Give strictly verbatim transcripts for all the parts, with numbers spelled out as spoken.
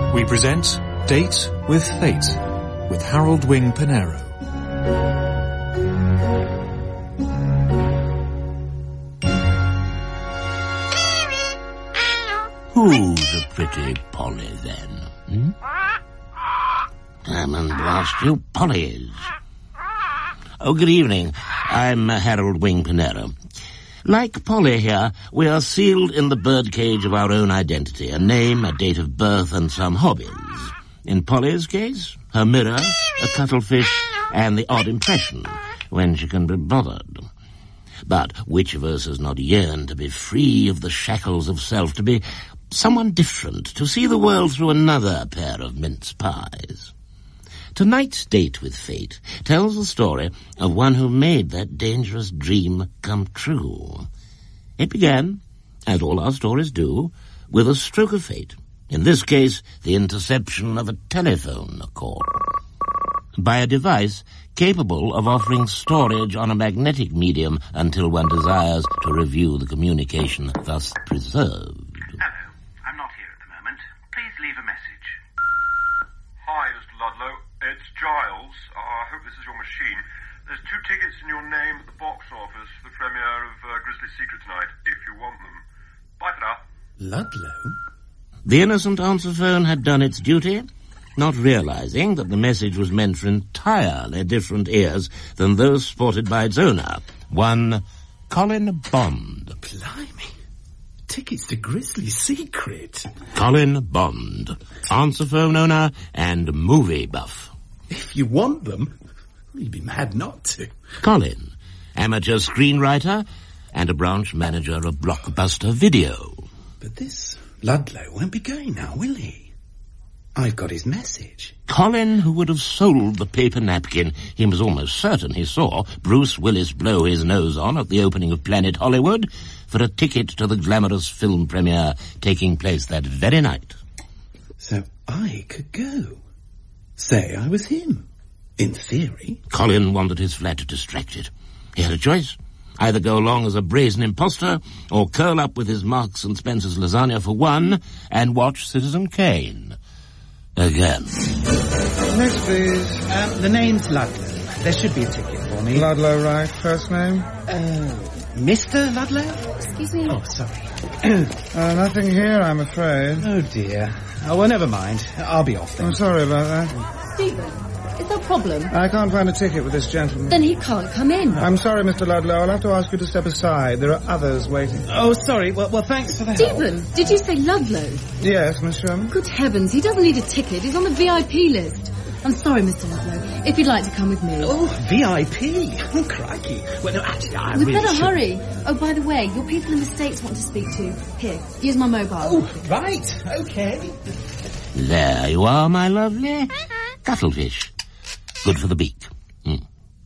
We present Date with Fate with Harold Wing Pinero. Who's a pretty Polly, then? Hmm? Come and blast you Pollies. Oh, good evening. I'm uh, Harold Wing Pinero. Like Polly here, we are sealed in the birdcage of our own identity, a name, a date of birth, and some hobbies. In Polly's case, her mirror, a cuttlefish, and the odd impression, when she can be bothered. But which of us has not yearned to be free of the shackles of self, to be someone different, to see the world through another pair of mince pies? Tonight's Date with Fate tells the story of one who made that dangerous dream come true. It began, as all our stories do, with a stroke of fate. In this case, the interception of a telephone call by a device capable of offering storage on a magnetic medium until one desires to review the communication thus preserved. Hello, I'm not here at the moment. Please leave a message. Hi, Mister Ludlow. It's Giles. Uh, I hope this is your machine. There's two tickets in your name at the box office for the premiere of uh, Grizzly Secret tonight, if you want them. Bye for now. Ludlow? The innocent answer phone had done its duty, not realizing that the message was meant for entirely different ears than those sported by its owner, one Colin Bond. Blimey. Tickets to Grizzly Secret. Colin Bond, answer phone owner and movie buff. If you want them, you'd be mad not to. Colin, amateur screenwriter and a branch manager of Blockbuster Video. But this Ludlow won't be going now, will he? I've got his message. Colin, who would have sold the paper napkin he was almost certain he saw Bruce Willis blow his nose on at the opening of Planet Hollywood, for a ticket to the glamorous film premiere taking place that very night. So I could go. Say I was him. In theory. Colin wanted his flat distracted. He had a choice. Either go along as a brazen imposter, or curl up with his Marks and Spencer's lasagna for one, and watch Citizen Kane. Again. Next, please. Um, the name's Ludlow. There should be a ticket for me. Ludlow, right? First name? Uh, Mister Ludlow? Excuse me? Oh, sorry. uh, nothing here, I'm afraid. Oh, dear. Oh, well, never mind. I'll be off then. I'm sorry about that. Stephen, is there a problem? I can't find a ticket with this gentleman. Then he can't come in. I'm sorry, Mister Ludlow. I'll have to ask you to step aside. There are others waiting. Oh, sorry. Well, well thanks for the help. Stephen, did you say Ludlow? Yes, Miss Sherman. Good heavens, he doesn't need a ticket. He's on the V I P list. I'm sorry, Mister Ludlow. If you'd like to come with me. Oh, V I P? Oh, crikey. Well, no, actually, I We'd really better should... hurry. Oh, by the way, your people in the States want to speak to. Here, use my mobile. Oh, right. Okay. There you are, my lovely. Cuttlefish. Good for the beak. Mm.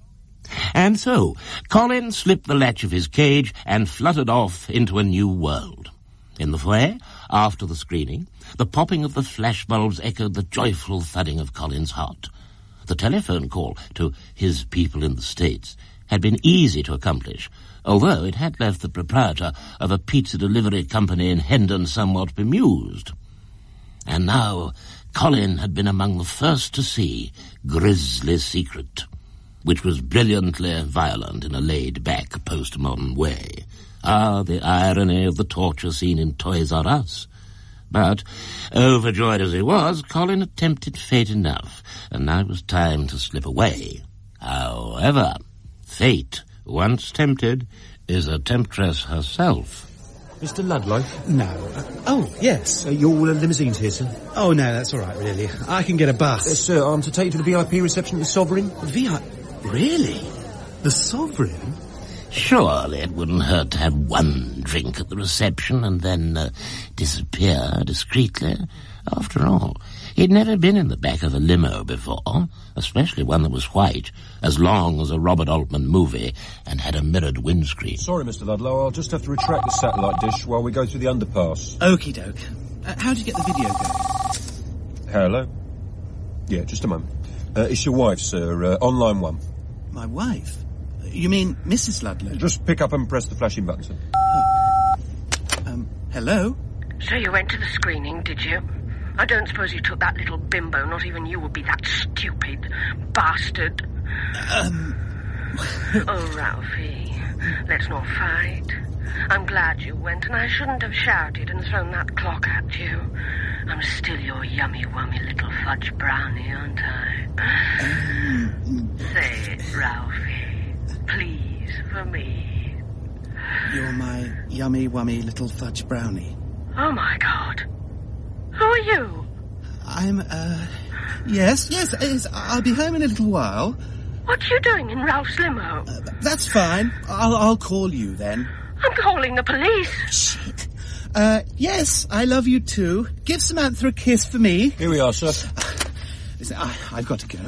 And so, Colin slipped the latch of his cage and fluttered off into a new world. In the foyer, after the screening, the popping of the flashbulbs echoed the joyful thudding of Colin's heart. The telephone call to his people in the States had been easy to accomplish, although it had left the proprietor of a pizza delivery company in Hendon somewhat bemused. And now Colin had been among the first to see Grizzly Secret, which was brilliantly violent in a laid-back postmodern way. Ah, the irony of the torture scene in Toys R Us. But, overjoyed as he was, Colin had tempted fate enough, and now it was time to slip away. However, fate, once tempted, is a temptress herself. Mister Ludlow? No. Uh, oh, yes. Uh, your limousine's here, sir. Oh, no, that's all right, really. I can get a bus. Uh, sir, I'm to take you to the V I P reception at the Sovereign. V I P? Really? The Sovereign? Surely it wouldn't hurt to have one drink at the reception and then uh, disappear discreetly. After all, he'd never been in the back of a limo before, especially one that was white, as long as a Robert Altman movie, and had a mirrored windscreen. Sorry, Mister Ludlow, I'll just have to retract the satellite dish while we go through the underpass. Okie doke. Uh, how do you get the video going? Hello? Yeah, just a moment. Uh, it's your wife, sir, uh, on line one. My wife? You mean Missus Ludlow? Just pick up and press the flashing button, sir. Oh. Um, hello? So you went to the screening, did you? I don't suppose you took that little bimbo. Not even you would be that stupid bastard. Um... Oh, Ralphie, let's not fight. I'm glad you went, and I shouldn't have shouted and thrown that clock at you. I'm still your yummy-wummy little fudge brownie, aren't I? Um... Say it, Ralphie. Please, for me. You're my yummy-wummy little fudge brownie. Oh, my God. Who are you? I'm, uh... Yes, yes, yes, I'll be home in a little while. What are you doing in Ralph's limo? Uh, that's fine. I'll, I'll call you then. I'm calling the police. Shit. Uh, yes, I love you too. Give Samantha a kiss for me. Here we are, sir. Listen, I, I've got to go.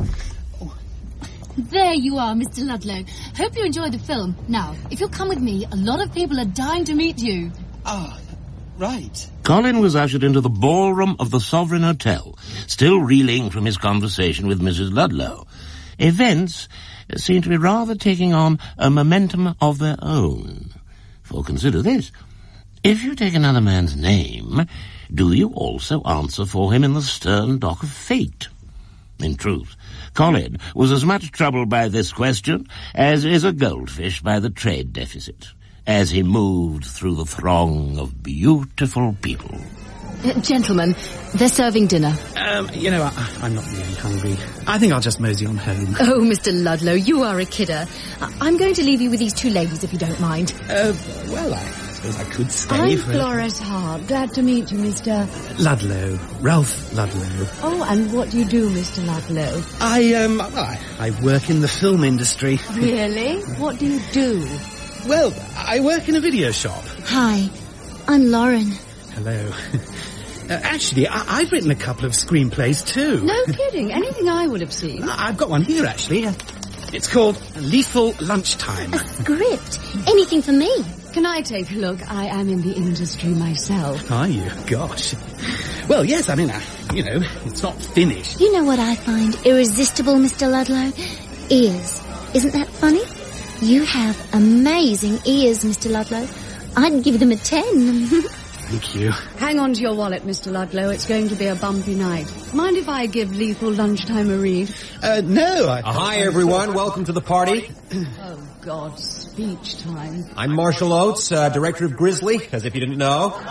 There you are, Mister Ludlow. Hope you enjoyed the film. Now, if you'll come with me, a lot of people are dying to meet you. Ah, right. Colin was ushered into the ballroom of the Sovereign Hotel, still reeling from his conversation with Missus Ludlow. Events seem to be rather taking on a momentum of their own. For consider this. If you take another man's name, do you also answer for him in the stern dock of fate? In truth, Colin was as much troubled by this question as is a goldfish by the trade deficit, as he moved through the throng of beautiful people. Uh, gentlemen, they're serving dinner. Um, you know, I, I'm not really hungry. I think I'll just mosey on home. Oh, Mister Ludlow, you are a kidder. I- I'm going to leave you with these two ladies, if you don't mind. Uh, well, I suppose I could stay I'm for... Flores Hart. Glad to meet you, Mister Ludlow. Ralph Ludlow. Oh, and what do you do, Mister Ludlow? I, um, I, I work in the film industry. Really? What do you do? Well, I work in a video shop. Hi, I'm Lauren. Hello. Uh, actually, I- I've written a couple of screenplays too. No kidding. Anything I would have seen. I- I've got one here, actually. Uh, it's called Lethal Lunchtime. A script? Anything for me? Can I take a look? I am in the industry myself. Are you? Gosh. Well, yes, I mean, uh, you know, it's not finished. You know what I find irresistible, Mister Ludlow? Ears. Isn't that funny? You have amazing ears, Mister Ludlow. I'd give them a ten. Thank you. Hang on to your wallet, Mister Ludlow. It's going to be a bumpy night. Mind if I give Lethal Lunchtime a read? Uh, no, I... Uh, hi, everyone. Welcome to the party. Oh, God. Speech time. I'm Marshall Oates, uh, director of Grizzly, as if you didn't know. Okay.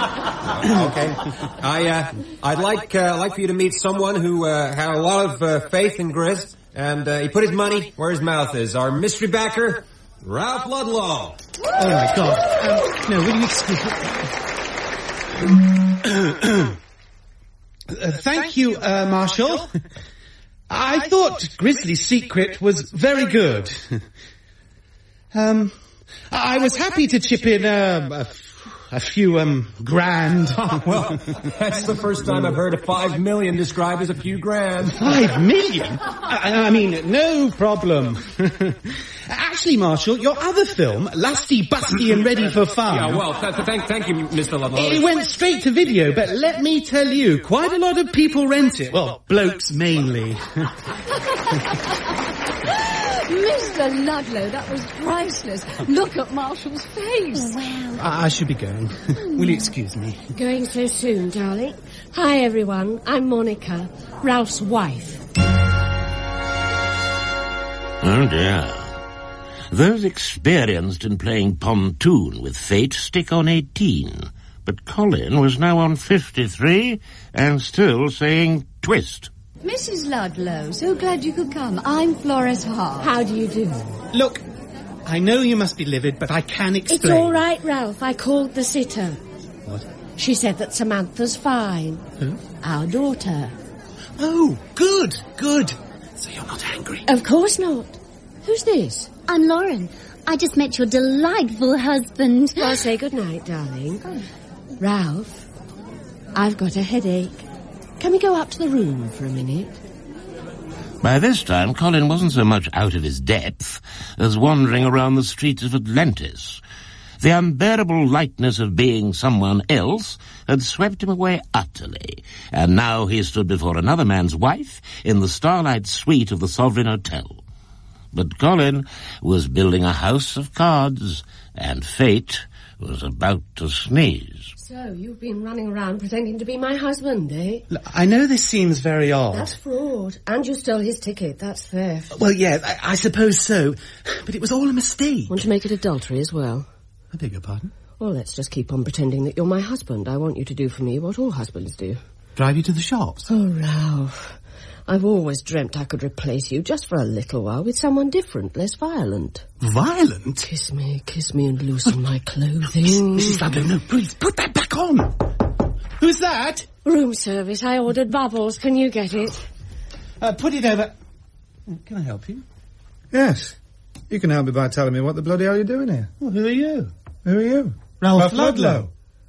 I, uh, I'd like, uh, like for you to meet someone who, uh, had a lot of, uh, faith in Grizz, and, uh, he put his money where his mouth is. Our mystery backer, Ralph Ludlow. Oh, my God. Um, no, will you excuse me? uh, thank you, uh, Marshall. I thought Grizzly's Secret was very good. um, I was happy to chip in uh, a, a few um grand. Oh, well, that's the first time I've heard a five million described as a few grand. Five million? I, I mean, no problem. Actually, Marshall, your other film, Lusty, Busty and Ready for Fun... Yeah, well, th- th- thank, thank you, Mister Ludlow. It went straight to video, but let me tell you, quite a lot of people rent it. Well, blokes mainly. Mister Ludlow, that was priceless. Look at Marshall's face. Oh, wow. I, I should be going. Will you excuse me? Going so soon, darling. Hi, everyone. I'm Monica, Ralph's wife. Oh, dear. Those experienced in playing pontoon with fate stick on eighteen, but Colin was now on fifty-three and still saying twist. Missus Ludlow, so glad you could come. I'm Flores Hart. How do you do? Look, I know you must be livid, but I can explain. It's all right, Ralph. I called the sitter. What? She said that Samantha's fine. Who? Our daughter. Oh, good, good. So you're not angry? Of course not. Who's this? I'm Lauren. I just met your delightful husband. I'll say good night, darling. Oh. Ralph, I've got a headache. Can we go up to the room for a minute? By this time, Colin wasn't so much out of his depth as wandering around the streets of Atlantis. The unbearable lightness of being someone else had swept him away utterly, and now he stood before another man's wife in the starlight suite of the Sovereign Hotel. But Colin was building a house of cards, and fate was about to sneeze. So, you've been running around pretending to be my husband, eh? Look, I know this seems very odd. That's fraud. And you stole his ticket. That's theft. Well, yeah, I, I suppose so. But it was all a mistake. Want to make it adultery as well? I beg your pardon? Well, let's just keep on pretending that you're my husband. I want you to do for me what all husbands do. Drive you to the shops? Oh, Ralph. I've always dreamt I could replace you just for a little while with someone different, less violent. Violent? Kiss me, kiss me and loosen my clothing. Missus Ludlow, no, please, put that back on. Who's that? Room service. I ordered bubbles. Can you get it? Uh, put it over. Can I help you? Yes. You can help me by telling me what the bloody hell you're doing here. Well, who are you? Who are you? Ralph, Ralph Ludlow. Ludlow.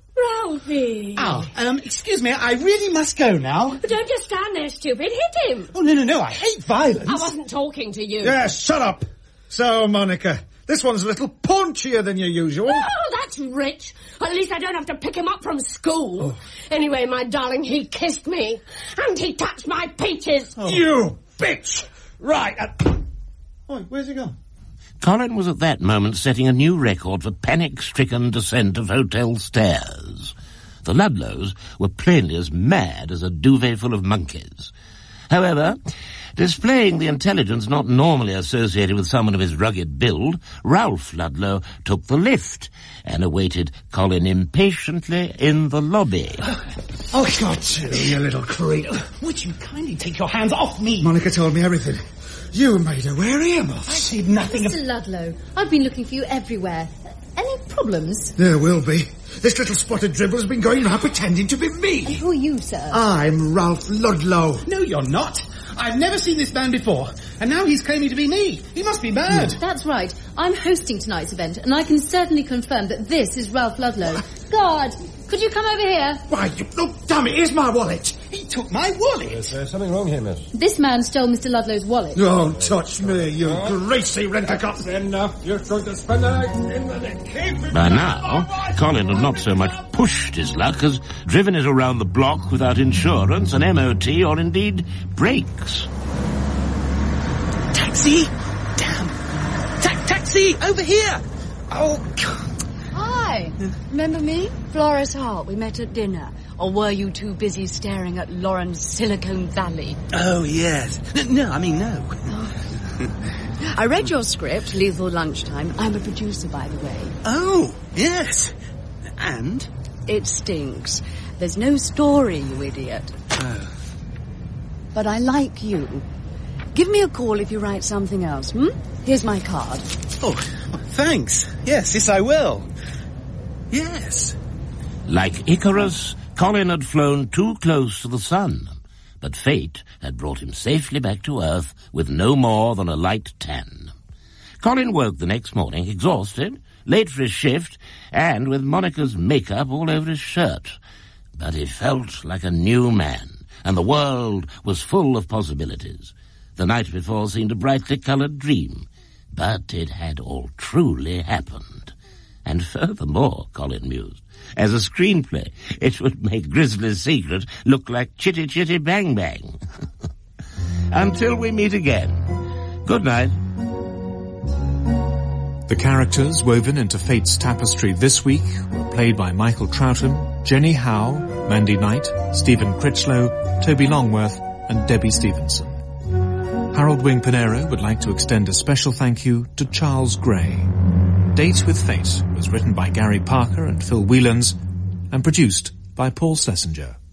Ralphie! Oh, um, excuse me, I really must go now. But don't just stand there, stupid. Hit him! Oh, no, no, no, I hate violence. I wasn't talking to you. Yeah, shut up. So, Monica, this one's a little paunchier than your usual. Oh, that's rich. At least I don't have to pick him up from school. Oh. Anyway, my darling, he kissed me. And he touched my peaches. Oh. You bitch! Right. Uh... Oh, where's he gone? Colin was at that moment setting a new record for panic-stricken descent of hotel stairs. The Ludlows were plainly as mad as a duvet full of monkeys. However, displaying the intelligence not normally associated with someone of his rugged build, Ralph Ludlow took the lift and awaited Colin impatiently in the lobby. Oh, got you, you little creep. Would you kindly take your hands off me? Monica told me everything. You made her wear earmuffs. I said nothing Mister of... Ludlow, I've been looking for you everywhere. Any problems? There will be. This little spotted dribble has been going around pretending to be me. And who are you, sir? I'm Ralph Ludlow. No, you're not. I've never seen this man before, and now he's claiming to be me. He must be mad. Mm. That's right. I'm hosting tonight's event, and I can certainly confirm that this is Ralph Ludlow. What? God, could you come over here? Why, you... Look, damn it, here's my wallet. He took my wallet. Is there something wrong here, miss? This man stole Mister Ludlow's wallet. Don't touch me, you oh. greasy rent-a-cop. That's enough. You're going to spend the night in the nick. By now, Colin had not so much pushed his luck as driven it around the block without insurance, an M O T, or indeed brakes. Taxi! Damn! Ta- taxi! Over here! Oh, God. Hi. Remember me? Florence Hart. We met at dinner. Or were you too busy staring at Lauren's Silicon Valley? Oh, yes. No, no I mean, no. Oh. I read your script, Lethal Lunchtime. I'm a producer, by the way. Oh, yes. And? It stinks. There's no story, you idiot. Oh. But I like you. Give me a call if you write something else, hmm? Here's my card. Oh, thanks. Yes, yes, I will. Yes. Like Icarus, Colin had flown too close to the sun, but fate had brought him safely back to Earth with no more than a light tan. Colin woke the next morning exhausted, late for his shift, and with Monica's makeup all over his shirt. But he felt like a new man, and the world was full of possibilities. The night before seemed a brightly coloured dream, but it had all truly happened. And furthermore, Colin mused, as a screenplay, it would make Grizzly's Secret look like Chitty Chitty Bang Bang. Until we meet again. Good night. The characters woven into Fate's tapestry this week were played by Michael Troughton, Jenny Howe, Mandy Knight, Stephen Critchlow, Toby Longworth, and Debbie Stevenson. Harold Wing Pinero would like to extend a special thank you to Charles Gray. Date with Fate was written by Gary Parker and Phil Whelans and produced by Paul Schlesinger.